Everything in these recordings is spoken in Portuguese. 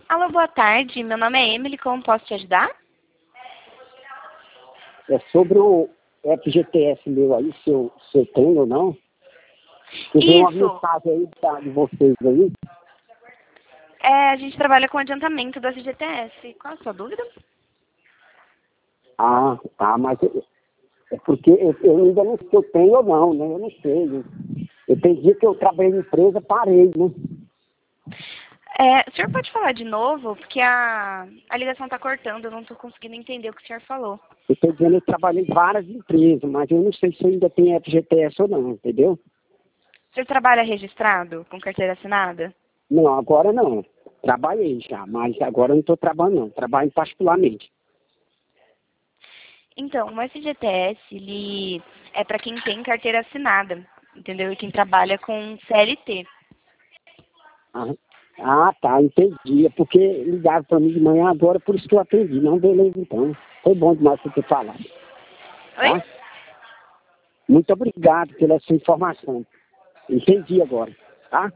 Alô, boa tarde. Meu nome é Emily. Como posso te ajudar? É sobre o FGTS meu aí, se eu tenho ou não. Eu vi uma Isso. mensagem aí de vocês aí. A gente trabalha com adiantamento do FGTS. Qual a sua dúvida? Mas é porque eu ainda não sei se eu tenho ou não, né? Eu não sei. Né? Eu tenho dia que eu trabalhei em empresa, parei, né? O senhor pode falar de novo? Porque a ligação está cortando. Eu não estou conseguindo entender o que o senhor falou. Eu estou dizendo que eu trabalhei em várias empresas, mas eu não sei se eu ainda tenho FGTS ou não, entendeu? O senhor trabalha registrado, com carteira assinada? Não, agora não. Trabalhei já, mas agora eu não estou trabalhando não. Trabalho particularmente. Então, o FGTS, ele é para quem tem carteira assinada, entendeu? E quem trabalha com CLT. Tá, entendi. É porque ligaram para mim de manhã agora, por isso que eu atendi. Não, beleza, então. Foi bom demais você ter falado. Oi? Tá? Muito obrigado pela sua informação. Entendi agora, tá?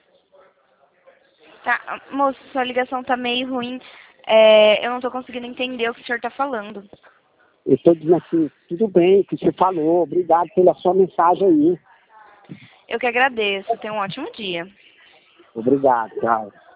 Tá, moço, sua ligação tá meio ruim. Eu não tô conseguindo entender o que o senhor tá falando. Eu estou dizendo assim, tudo bem que você falou, obrigado pela sua mensagem aí. Eu que agradeço. Tenha um ótimo dia. Obrigado, tchau.